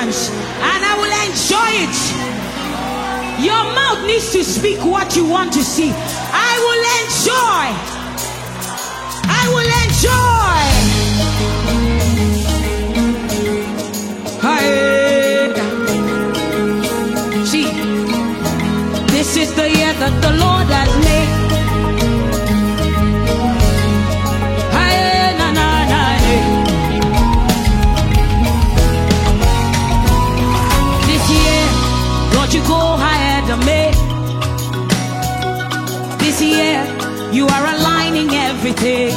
deliverance, and I will enjoy it. Your mouth needs to speak what you want to see. I will enjoy. I will enjoy. See, this is the year that the Lord has made. This year, Lord, you go ahead of me. This year, you are aligning everything.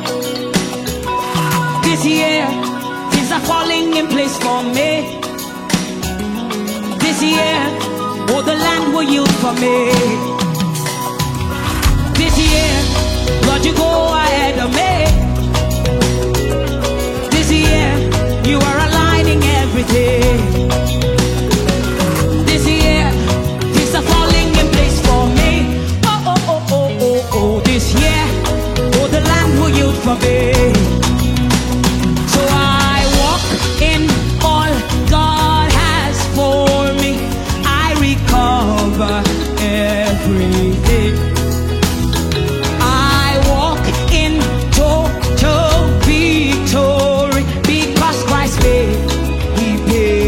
This year, things are falling in place for me. This year, oh, the land will yield for me. This year, Lord, you go ahead of me. This year, you are aligning everything. This year, things are falling in place for me. Oh, oh, oh, oh, oh, oh. This year, oh, the land will yield for me. So I walk in all God has for me. I recover everything. I walk in total victory because Christ paid. He paid.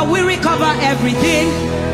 but we recover everything.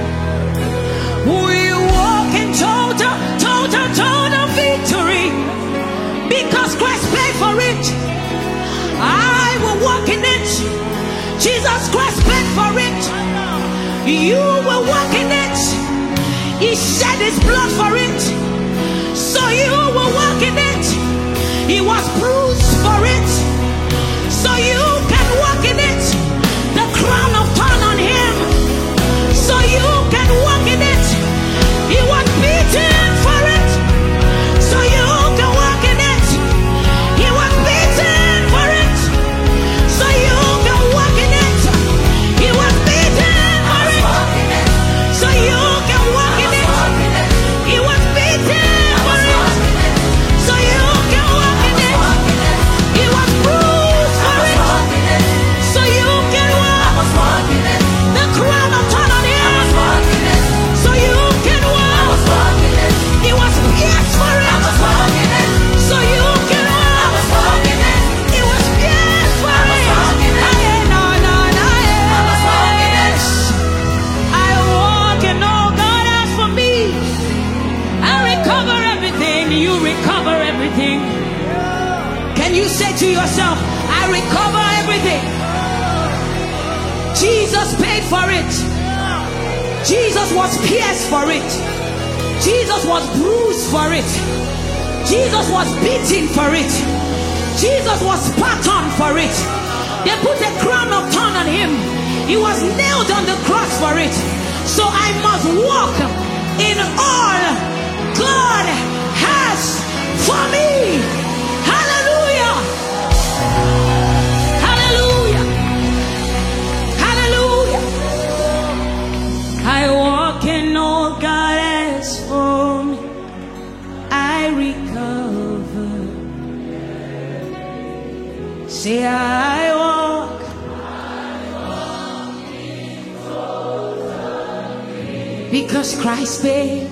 We walk in total victory because Christ paid for it. I will walk in it. Jesus Christ paid for it. You will walk in it. He shed his blood for it, so you will walk in it. He was bruised for it, so you can walk in it. The crown of thorn on him, so you can walk in it. He was beaten for it, so you can walk in it. He was beaten for it, so you can walk in it. He was beaten for it, so you can walk in it. He was beaten for it, so you can walk in it. He was bruised for it, so you can walk. The crown of thorn on him, so you can walk. He was pierced for it, so you can walk. He was pierced for it. I walk in all God has for me. I recover everything. You recover everything. Can you say to yourself, I recover everything? Jesus paid for it. Jesus was pierced for it. Jesus was bruised for it. Jesus was beaten for it. Jesus was spat on for it. They put a crown of thorn on him. He was nailed on the cross for it. So I must walk in all God has for me. Hallelujah. Hallelujah. Hallelujah. I walk in all God has for me. I recover. Say I walk. Because Christ paid.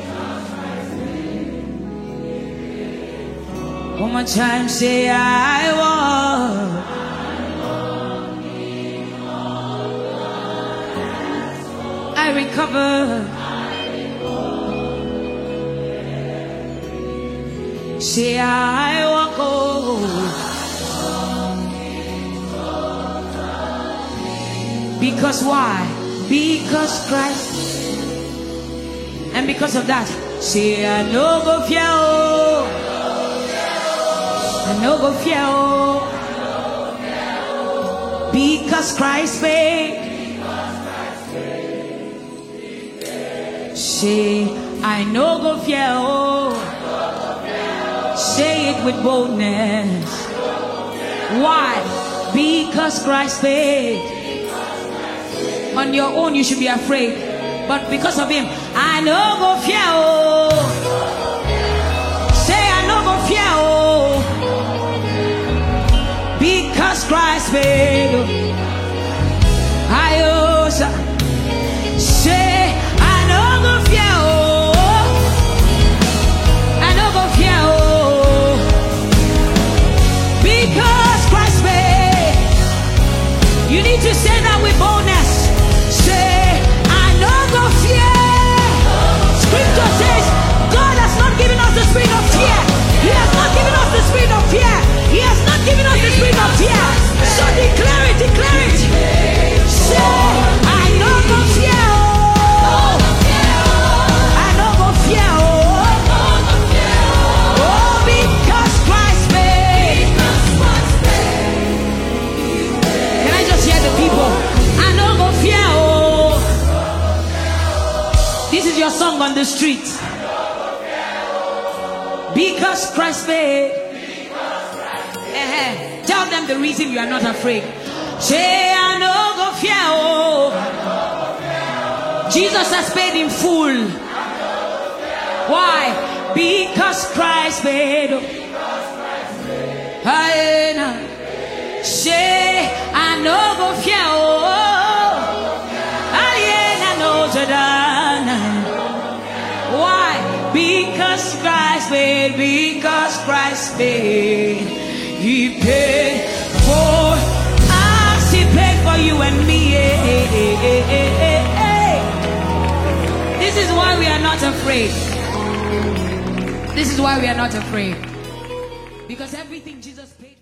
One more time, say I walk. I recover. Say I walk. Oh. Because why? Because Christ. And because of that, say I no go fear. I no go fear. Because Christ paid. Say I no go fear. Say it with boldness. Why? Because Christ paid. On your own you should be afraid, but because of him, I no go fear. Say I no go fear. Because Christ paid. I also say I no go fear. I no go fear. Because Christ paid. You need to say that with boldness. Scripture says God has not given us the spirit of fear. He has not given us the spirit of fear. He has not given us the spirit of fear. So declare it, declare it. Say, I no go fear. I no go fear. Oh, because Christ paid. Can I just hear the people? I no go fear. This is your song on the street. Because Christ paid. Tell them the reason you are not afraid. Say I no go fear. Jesus has paid in full. Why? Because Christ paid. Say I no go fear. Why? Because Christ paid. Because Christ paid. He paid for us. He paid for you and me. not afraid. This is why we are not afraid. Because everything Jesus paid for.